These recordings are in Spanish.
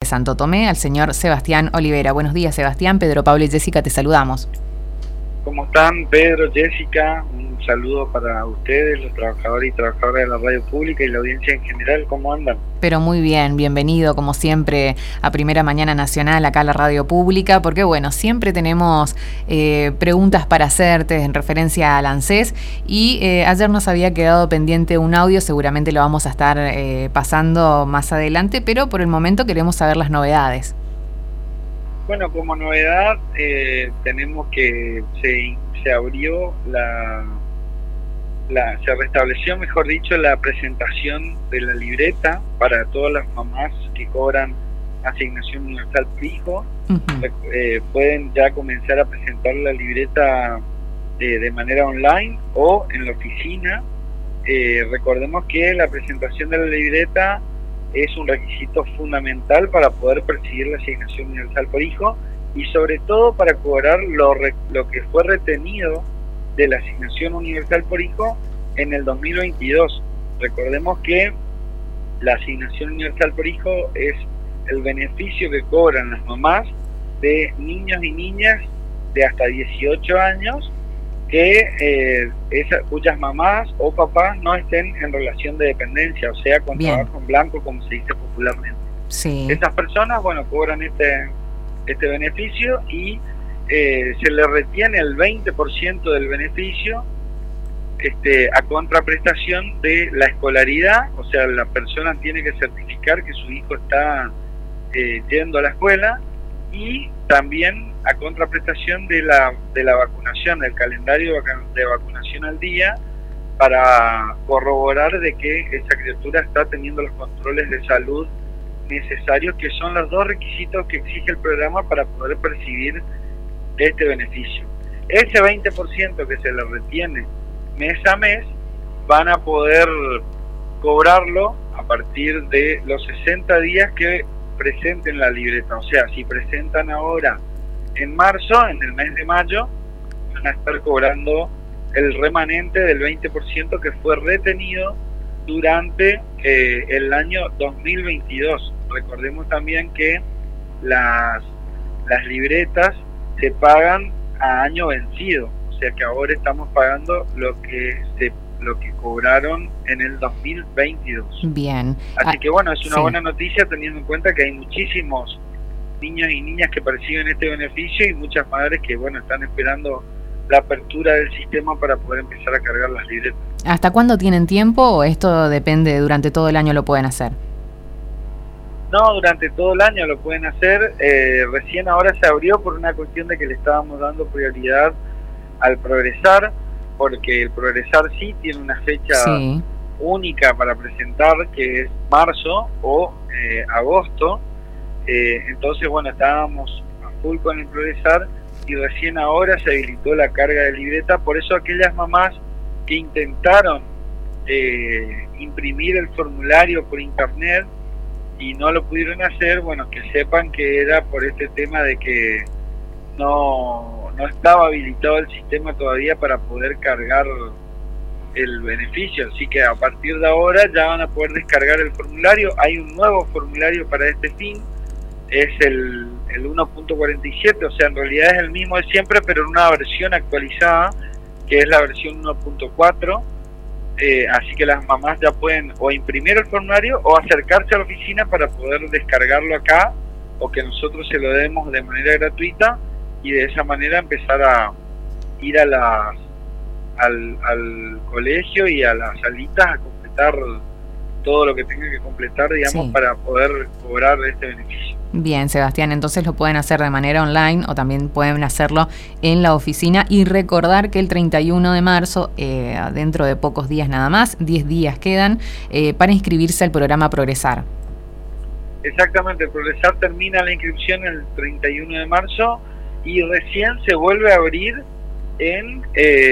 Santo Tomé, al señor Sebastián Olivera. Buenos días, Sebastián. Pedro, Pablo y Jessica, te saludamos. ¿Cómo están, Pedro, Jessica? Un saludo para ustedes, los trabajadores y trabajadoras de la radio pública y la audiencia en general. ¿Cómo andan? Pero muy bien, bienvenido como siempre a Primera Mañana Nacional, acá a la radio pública, porque bueno, siempre tenemos preguntas para hacerte en referencia al ANSES y ayer nos había quedado pendiente un audio, seguramente lo vamos a estar pasando más adelante, pero por el momento queremos saber las novedades. Bueno, como novedad tenemos que se abrió se restableció, mejor dicho, la presentación de la libreta para todas las mamás que cobran asignación universal por hijo. Pueden ya comenzar a presentar la libreta de manera online o en la oficina. Recordemos que la presentación de la libreta es un requisito fundamental para poder percibir la asignación universal por hijo y sobre todo para cobrar lo que fue retenido de la asignación universal por hijo en el 2022. Recordemos que la asignación universal por hijo es el beneficio que cobran las mamás de niños y niñas de hasta 18 años cuyas mamás o papás no estén en relación de dependencia, o sea, con trabajo en blanco, como se dice popularmente. Sí. Esas personas, bueno, cobran este beneficio y se le retiene el 20% del beneficio a contraprestación de la escolaridad, o sea, la persona tiene que certificar que su hijo está yendo a la escuela, y también a contraprestación de la vacunación, del calendario de vacunación al día, para corroborar de que esa criatura está teniendo los controles de salud necesarios, que son los dos requisitos que exige el programa para poder percibir este beneficio. Ese 20% que se le retiene mes a mes van a poder cobrarlo a partir de los 60 días que presenten la libreta. O sea, si presentan ahora en marzo, en el mes de mayo, van a estar cobrando el remanente del 20% que fue retenido durante el año 2022. Recordemos también que las libretas se pagan a año vencido, o sea que ahora estamos pagando lo que cobraron en el 2022. Bien. Así que bueno, es una buena noticia teniendo en cuenta que hay muchísimos niños y niñas que perciben este beneficio y muchas madres que bueno están esperando la apertura del sistema para poder empezar a cargar las libretas. ¿Hasta cuándo tienen tiempo o esto depende, durante todo el año lo pueden hacer? No, durante todo el año lo pueden hacer. Recién ahora se abrió por una cuestión de que le estábamos dando prioridad al Progresar, porque el Progresar sí tiene una fecha única para presentar, que es marzo o agosto. Entonces, bueno, estábamos a full con el Progresar y recién ahora se habilitó la carga de libreta. Por eso aquellas mamás que intentaron imprimir el formulario por internet y no lo pudieron hacer, bueno, que sepan que era por este tema de que no estaba habilitado el sistema todavía para poder cargar el beneficio. Así que a partir de ahora ya van a poder descargar el formulario. Hay un nuevo formulario para este fin, es el 1.47, o sea, en realidad es el mismo de siempre, pero en una versión actualizada, que es la versión 1.4. Así que las mamás ya pueden o imprimir el formulario o acercarse a la oficina para poder descargarlo acá, o que nosotros se lo demos de manera gratuita y de esa manera empezar a ir a al colegio y a las salitas a completar todo lo que tenga que completar, digamos, para poder cobrar este beneficio. Bien, Sebastián, entonces lo pueden hacer de manera online o también pueden hacerlo en la oficina, y recordar que el 31 de marzo, dentro de pocos días nada más, 10 días quedan, para inscribirse al programa Progresar. Exactamente, el Progresar termina la inscripción el 31 de marzo y recién se vuelve a abrir en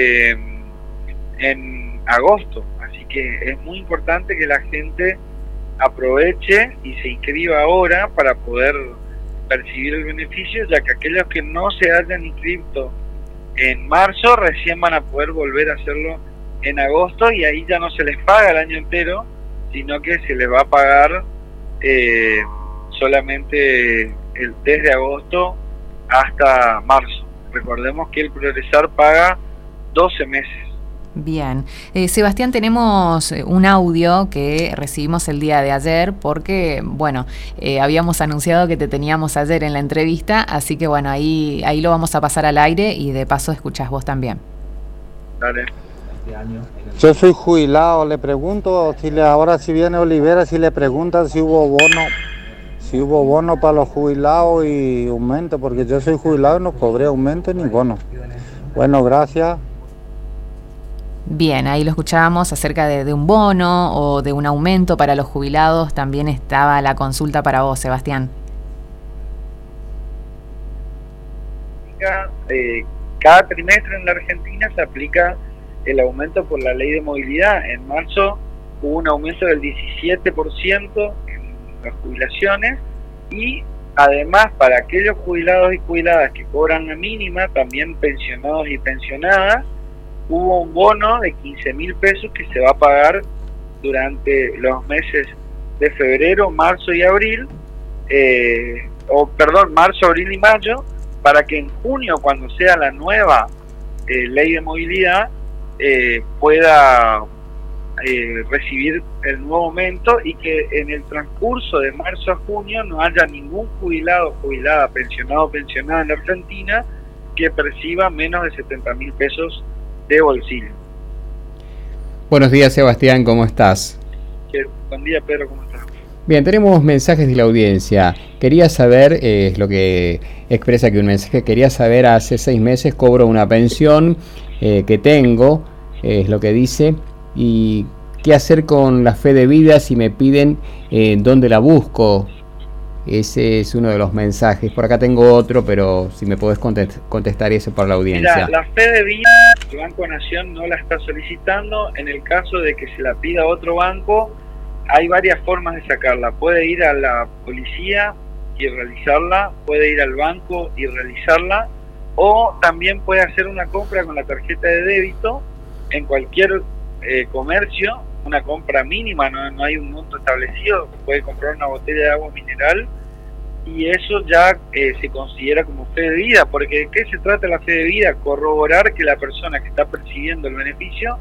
agosto. Así que es muy importante que la gente aproveche y se inscriba ahora para poder percibir el beneficio, ya que aquellos que no se hayan inscrito en marzo recién van a poder volver a hacerlo en agosto, y ahí ya no se les paga el año entero, sino que se les va a pagar solamente desde agosto hasta marzo. Recordemos que el Progresar paga 12 meses. Bien. Sebastián, tenemos un audio que recibimos el día de ayer porque, bueno, habíamos anunciado que te teníamos ayer en la entrevista, así que, bueno, ahí lo vamos a pasar al aire y de paso escuchás vos también. Dale. Yo soy jubilado, le pregunto ahora si viene Olivera, si le preguntan si hubo bono para los jubilados y aumento, porque yo soy jubilado y no cobré aumento ni bono. Bueno, gracias. Bien, ahí lo escuchábamos acerca de un bono o de un aumento para los jubilados. También estaba la consulta para vos, Sebastián. Cada trimestre en la Argentina se aplica el aumento por la ley de movilidad. En marzo hubo un aumento del 17% en las jubilaciones y además para aquellos jubilados y jubiladas que cobran la mínima, también pensionados y pensionadas, hubo un bono de 15.000 pesos que se va a pagar durante los meses de febrero, marzo y abril, marzo, abril y mayo, para que en junio, cuando sea la nueva ley de movilidad, pueda recibir el nuevo aumento y que en el transcurso de marzo a junio no haya ningún jubilado, jubilada, pensionado o pensionada en la Argentina que perciba menos de 70.000 pesos de bolsillo. Buenos días, Sebastián, ¿cómo estás? Buen día, Pedro, ¿cómo estás? Bien, tenemos mensajes de la audiencia. Quería saber, es lo que expresa que un mensaje, quería saber, hace 6 meses cobro una pensión que tengo, es lo que dice, y qué hacer con la fe de vida si me piden dónde la busco. Ese es uno de los mensajes. Por acá tengo otro, pero si me podés contestar eso para la audiencia. Mira, la fe de vida, el Banco Nación no la está solicitando. En el caso de que se la pida otro banco, hay varias formas de sacarla. Puede ir a la policía y realizarla, puede ir al banco y realizarla, o también puede hacer una compra con la tarjeta de débito en cualquier comercio, una compra mínima, no hay un monto establecido, puede comprar una botella de agua mineral y eso ya se considera como fe de vida. Porque ¿de qué se trata la fe de vida? Corroborar que la persona que está percibiendo el beneficio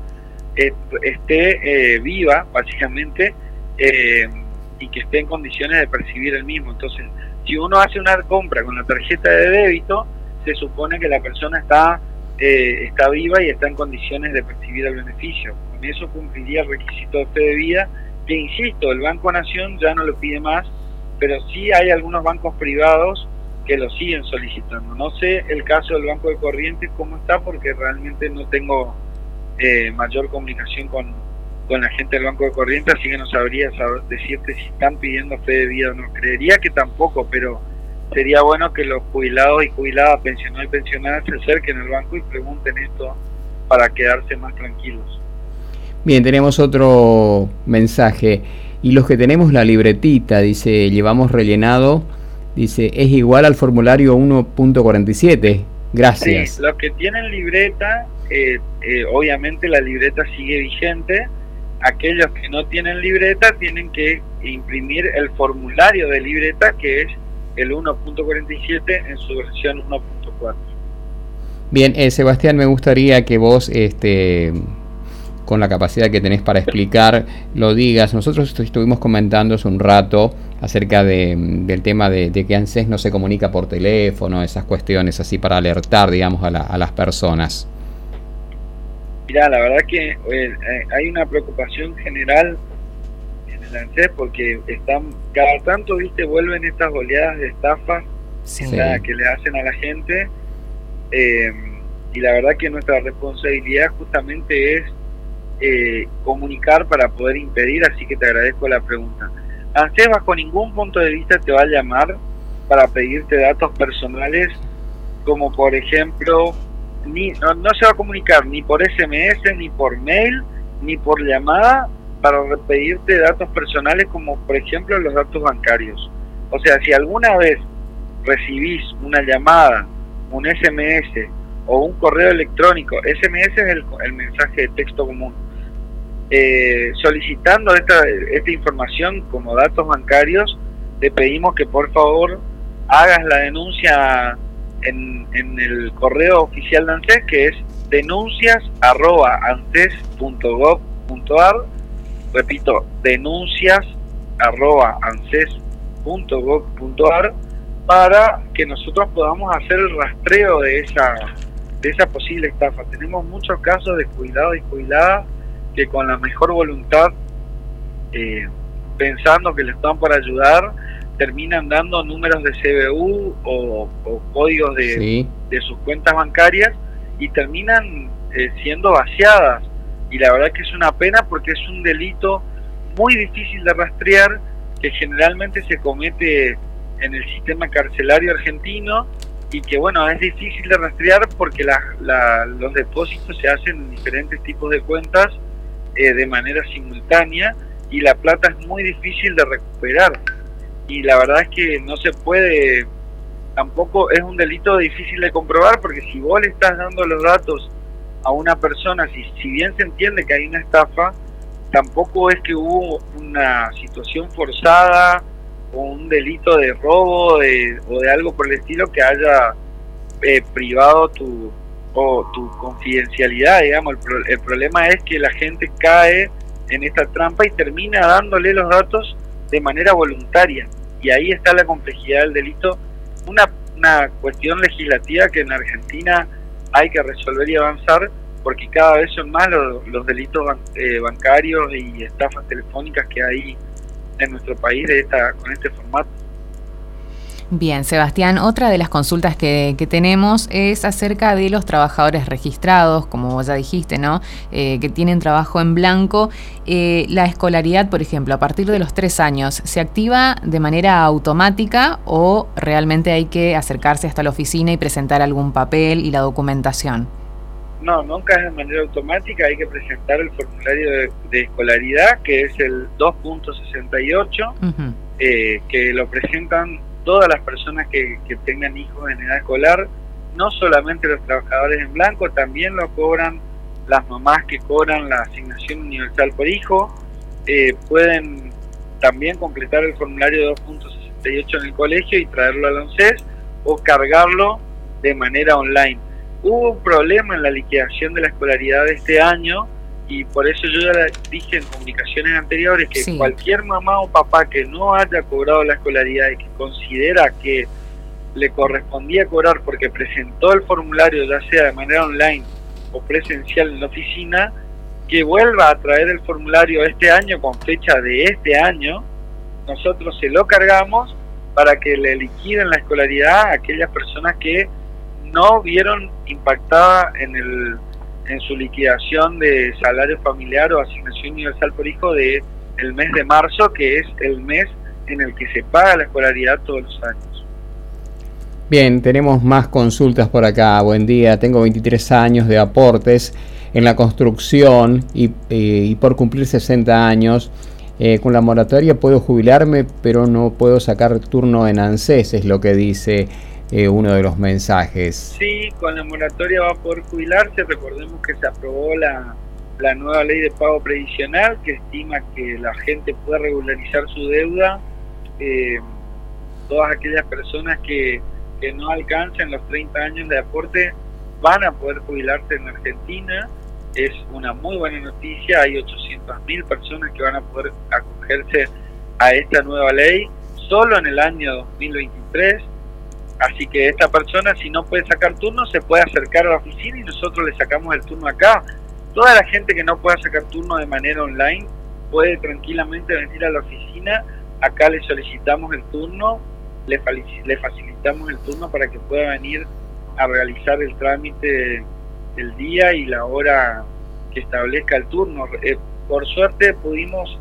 esté viva, básicamente, y que esté en condiciones de percibir el mismo. Entonces, si uno hace una compra con la tarjeta de débito, se supone que la persona está viva y está en condiciones de percibir el beneficio. Con eso cumpliría el requisito de fe de vida, que insisto, el Banco Nación ya no lo pide más, pero sí hay algunos bancos privados que lo siguen solicitando. No sé el caso del Banco de Corrientes cómo está, porque realmente no tengo mayor comunicación con la gente del Banco de Corrientes, así que no sabría decirte si están pidiendo fe de vida o no. Creería que tampoco, pero sería bueno que los jubilados y jubiladas, pensionados y pensionadas se acerquen al banco y pregunten esto para quedarse más tranquilos. Bien, tenemos otro mensaje. Y los que tenemos la libretita, dice, llevamos rellenado, dice, es igual al formulario 1.47. Gracias. Sí, los que tienen libreta, obviamente la libreta sigue vigente. Aquellos que no tienen libreta tienen que imprimir el formulario de libreta, que es el 1.47 en su versión 1.4. Bien, Sebastián, me gustaría que vos, con la capacidad que tenés para explicar, lo digas. Nosotros estuvimos comentando hace un rato acerca del tema de que ANSES no se comunica por teléfono, esas cuestiones así para alertar, digamos, a las personas. Mirá, la verdad que hay una preocupación general en el ANSES porque cada tanto, vuelven estas oleadas de estafas que le hacen a la gente, y la verdad que nuestra responsabilidad justamente es comunicar para poder impedir, así que te agradezco la pregunta. ANSES bajo ningún punto de vista te va a llamar para pedirte datos personales, como por ejemplo, no se va a comunicar ni por SMS, ni por mail, ni por llamada para pedirte datos personales, como por ejemplo los datos bancarios. O sea, si alguna vez recibís una llamada, un SMS o un correo electrónico, SMS es el mensaje de texto común, solicitando esta información como datos bancarios, te pedimos que por favor hagas la denuncia en el correo oficial de ANSES, que es denuncias@anses.gov.ar. Repito, denuncias@anses.gov.ar, para que nosotros podamos hacer el rastreo de esa posible estafa. Tenemos muchos casos de jubilados y jubiladas que con la mejor voluntad, pensando que le están por ayudar, terminan dando números de CBU o códigos de sus cuentas bancarias y terminan siendo vaciadas. Y la verdad que es una pena, porque es un delito muy difícil de rastrear, que generalmente se comete en el sistema carcelario argentino, y que bueno, es difícil de rastrear porque los depósitos se hacen en diferentes tipos de cuentas de manera simultánea, y la plata es muy difícil de recuperar. Y la verdad es que no se puede, tampoco es un delito difícil de comprobar, porque si vos le estás dando los datos a una persona, si bien se entiende que hay una estafa, tampoco es que hubo una situación forzada o un delito de robo o de algo por el estilo que haya privado tu confidencialidad, digamos. El problema es que la gente cae en esta trampa y termina dándole los datos de manera voluntaria, y ahí está la complejidad del delito, una cuestión legislativa que en Argentina hay que resolver y avanzar, porque cada vez son más los delitos bancarios y estafas telefónicas que hay en nuestro país con este formato. Bien, Sebastián, otra de las consultas que tenemos es acerca de los trabajadores registrados, como vos ya dijiste, ¿no? Que tienen trabajo en blanco. La escolaridad, por ejemplo, a partir de los 3 años, ¿se activa de manera automática o realmente hay que acercarse hasta la oficina y presentar algún papel y la documentación? No, nunca es de manera automática, hay que presentar el formulario de escolaridad, que es el 2.68, que lo presentan todas las personas que tengan hijos en edad escolar, no solamente los trabajadores en blanco, también lo cobran las mamás que cobran la asignación universal por hijo. Pueden también completar el formulario 2.68 en el colegio y traerlo al ANSES, o cargarlo de manera online. Hubo un problema en la liquidación de la escolaridad de este año, y por eso yo ya dije en comunicaciones anteriores que cualquier mamá o papá que no haya cobrado la escolaridad y que considera que le correspondía cobrar porque presentó el formulario, ya sea de manera online o presencial en la oficina, que vuelva a traer el formulario este año con fecha de este año. Nosotros se lo cargamos para que le liquiden la escolaridad a aquellas personas que no vieron impactada en su liquidación de salario familiar o asignación universal por hijo de el mes de marzo, que es el mes en el que se paga la escolaridad todos los años. Bien, tenemos más consultas por acá. Buen día, tengo 23 años de aportes en la construcción y por cumplir 60 años, con la moratoria puedo jubilarme, pero no puedo sacar turno en ANSES, es lo que dice uno de los mensajes. Sí, con la moratoria va a poder jubilarse. Recordemos que se aprobó la nueva ley de pago previsional, que estima que la gente puede regularizar su deuda. Todas aquellas personas que no alcancen los 30 años de aporte van a poder jubilarse en Argentina. Es una muy buena noticia. Hay 800.000 personas que van a poder acogerse a esta nueva ley solo en el año 2023. Así que esta persona, si no puede sacar turno, se puede acercar a la oficina y nosotros le sacamos el turno acá. Toda la gente que no pueda sacar turno de manera online puede tranquilamente venir a la oficina. Acá le solicitamos el turno, le facilitamos el turno para que pueda venir a realizar el trámite el día y la hora que establezca el turno. Por suerte pudimos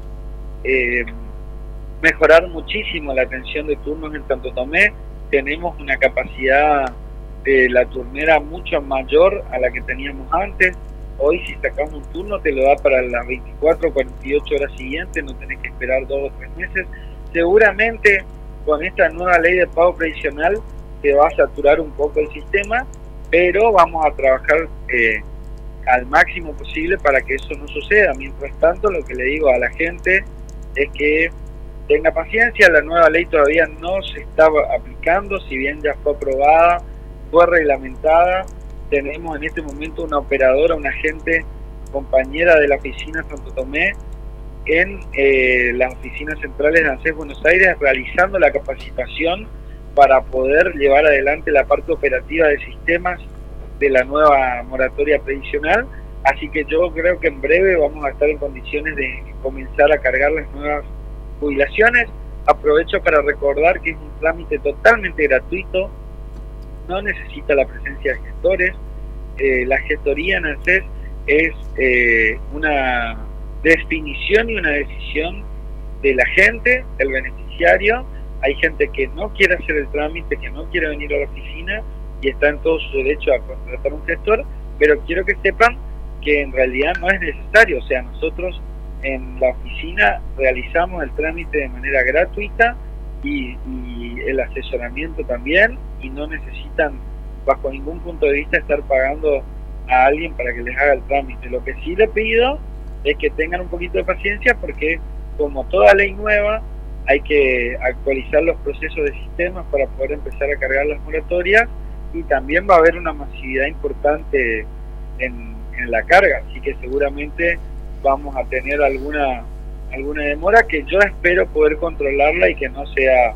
mejorar muchísimo la atención de turnos en Santo Tomé. Tenemos una capacidad de la turnera mucho mayor a la que teníamos antes. Hoy si sacamos un turno te lo da para las 24 o 48 horas siguientes, no tenés que esperar 2 o 3 meses. Seguramente con esta nueva ley de pago previsional se va a saturar un poco el sistema, pero vamos a trabajar al máximo posible para que eso no suceda. Mientras tanto, lo que le digo a la gente es que tenga paciencia, la nueva ley todavía no se está aplicando, si bien ya fue aprobada, fue reglamentada. Tenemos en este momento una operadora, una agente compañera de la oficina Santo Tomé en las oficinas centrales de ANSES Buenos Aires, realizando la capacitación para poder llevar adelante la parte operativa de sistemas de la nueva moratoria previsional. Así que yo creo que en breve vamos a estar en condiciones de comenzar a cargar las nuevas jubilaciones. Aprovecho para recordar que es un trámite totalmente gratuito, no necesita la presencia de gestores. La gestoría en ANSES es una definición y una decisión de la gente, del beneficiario. Hay gente que no quiere hacer el trámite, que no quiere venir a la oficina y está en todo su derecho a contratar un gestor, pero quiero que sepan que en realidad no es necesario. O sea, nosotros en la oficina realizamos el trámite de manera gratuita y el asesoramiento también, y no necesitan bajo ningún punto de vista estar pagando a alguien para que les haga el trámite. Lo que sí le pido es que tengan un poquito de paciencia, porque como toda ley nueva hay que actualizar los procesos de sistemas para poder empezar a cargar las moratorias, y también va a haber una masividad importante en la carga, así que seguramente vamos a tener alguna demora que yo espero poder controlarla y que no sea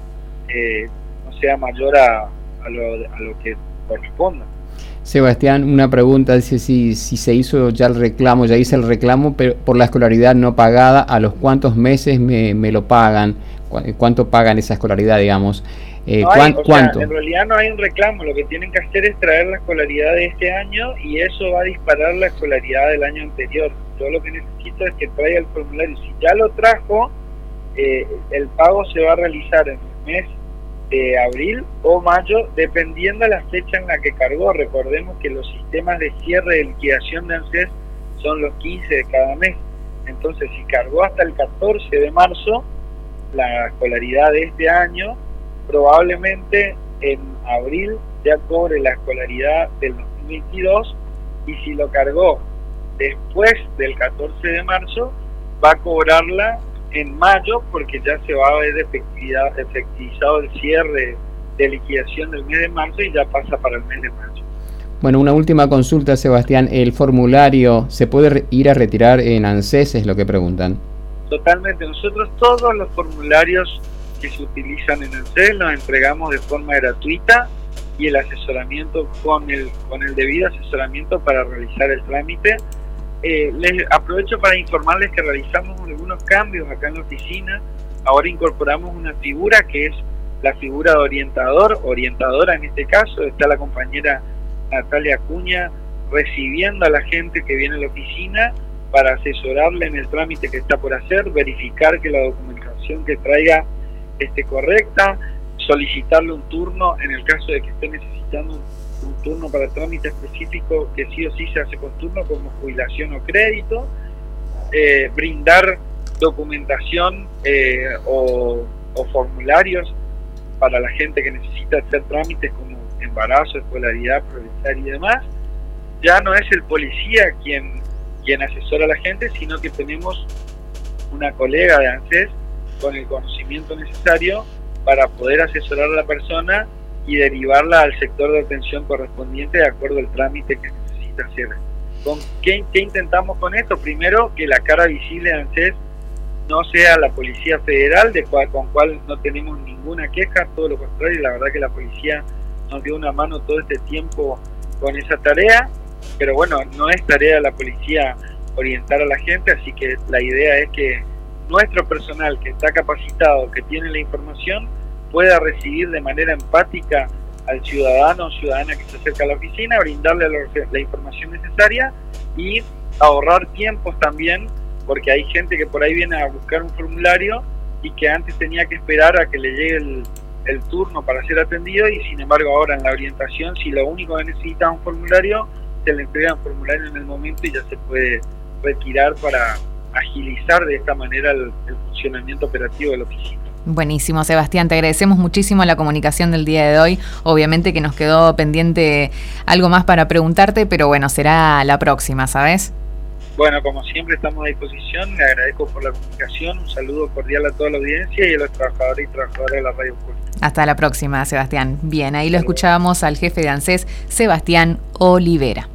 mayor a lo que corresponda. Sebastián, una pregunta, dice si se hizo ya el reclamo, ya hice el reclamo, pero por la escolaridad no pagada, ¿a los cuántos meses me lo pagan? ¿Cuánto pagan esa escolaridad, digamos? ¿Cuánto? En realidad no hay un reclamo, lo que tienen que hacer es traer la escolaridad de este año y eso va a disparar la escolaridad del año anterior. Yo lo que necesito es que traiga el formulario. Si ya lo trajo, el pago se va a realizar en el mes de abril o mayo, dependiendo de la fecha en la que cargó. Recordemos que los sistemas de cierre de liquidación de ANSES son los 15 de cada mes. Entonces, si cargó hasta el 14 de marzo la escolaridad de este año, probablemente en abril ya cobre la escolaridad del 2022, y si lo cargó después del 14 de marzo, va a cobrarla en mayo, porque ya se va a haber efectivizado el cierre de liquidación del mes de marzo y ya pasa para el mes de mayo. Bueno, una última consulta, Sebastián. ¿El formulario se puede ir a retirar en ANSES? Es lo que preguntan. Totalmente. Nosotros todos los formularios que se utilizan en ANSES los entregamos de forma gratuita, y el asesoramiento con el debido asesoramiento para realizar el trámite. Les aprovecho para informarles que realizamos algunos cambios acá en la oficina. Ahora incorporamos una figura que es la figura de orientadora en este caso. Está la compañera Natalia Acuña recibiendo a la gente que viene a la oficina para asesorarle en el trámite que está por hacer, verificar que la documentación que traiga esté correcta, solicitarle un turno en el caso de que esté necesitando un turno para trámite específico, que sí o sí se hace con turno, como jubilación o crédito, brindar documentación o formularios para la gente que necesita hacer trámites como embarazo, escolaridad, progresar y demás. Ya no es el policía quien asesora a la gente, sino que tenemos una colega de ANSES con el conocimiento necesario para poder asesorar a la persona y derivarla al sector de atención correspondiente de acuerdo al trámite que necesita hacer. ¿Qué intentamos con esto? Primero, que la cara visible de ANSES no sea la Policía Federal, con cual no tenemos ninguna queja, todo lo contrario. La verdad que la policía nos dio una mano todo este tiempo con esa tarea, pero bueno, no es tarea de la policía orientar a la gente, así que la idea es que nuestro personal que está capacitado, que tiene la información, pueda recibir de manera empática al ciudadano o ciudadana que se acerca a la oficina, brindarle la información necesaria y ahorrar tiempos también, porque hay gente que por ahí viene a buscar un formulario y que antes tenía que esperar a que le llegue el turno para ser atendido, y sin embargo ahora en la orientación, si lo único que necesita es un formulario, se le entrega un formulario en el momento y ya se puede retirar para agilizar de esta manera el funcionamiento operativo de la oficina. Buenísimo, Sebastián, te agradecemos muchísimo la comunicación del día de hoy. Obviamente que nos quedó pendiente algo más para preguntarte, pero bueno, será la próxima, ¿sabes? bueno, como siempre estamos a disposición, le agradezco por la comunicación, un saludo cordial a toda la audiencia y a los trabajadores y trabajadoras de la radio pública. Hasta la próxima, Sebastián. Bien, ahí lo escuchábamos al jefe de ANSES, Sebastián Olivera.